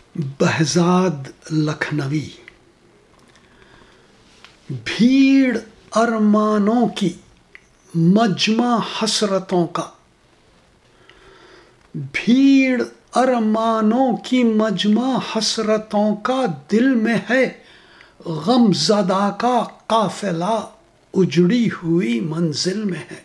बहजाद लखनवी। भीड़ अरमानों की मजमा हसरतों का, भीड़ अरमानों की मजमा हसरतों का, दिल में है गमज़दा का काफिला, उजड़ी हुई मंजिल में है।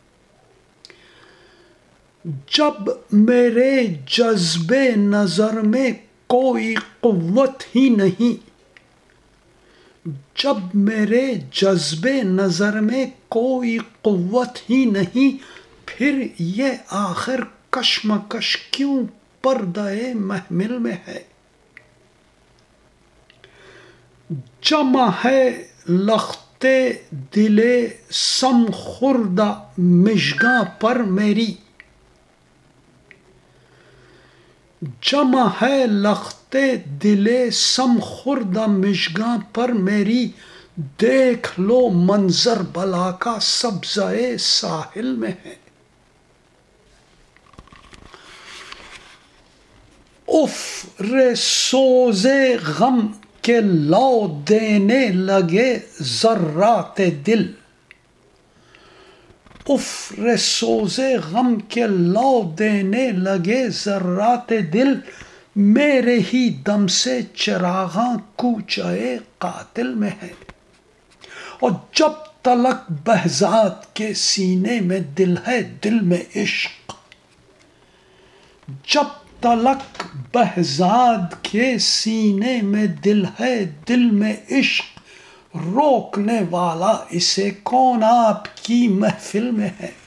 जब मेरे जज्बे नजर में कोई कुव्वत ही नहीं, जब मेरे जज्बे नजर में कोई कुव्वत ही नहीं, फिर ये आखिर कश्मकश क्यों पर्दाए महमिल में है। जमा है लख्ते दिले सम खुर्दा मिशगा पर मेरी, जमा है लख्ते दिले सम खुर्दा मिशगा पर मेरी, देख लो मंजर बला का सब्ज़ाए साहिल में है। उफ रे सोज़े गम के लौ देने लगे ज़र्राते दिल, उफ रे सोज़े गम के लौ देने लगे ज़र्राते दिल, मेरे ही दम से चिरागां कूचाए कातिल में है। और जब तलक बहजाद के सीने में दिल है, दिल में इश्क, जब तलक बहजाद के सीने में दिल है, दिल में इश्क, रोकने वाला इसे कौन आपकी महफिल में है।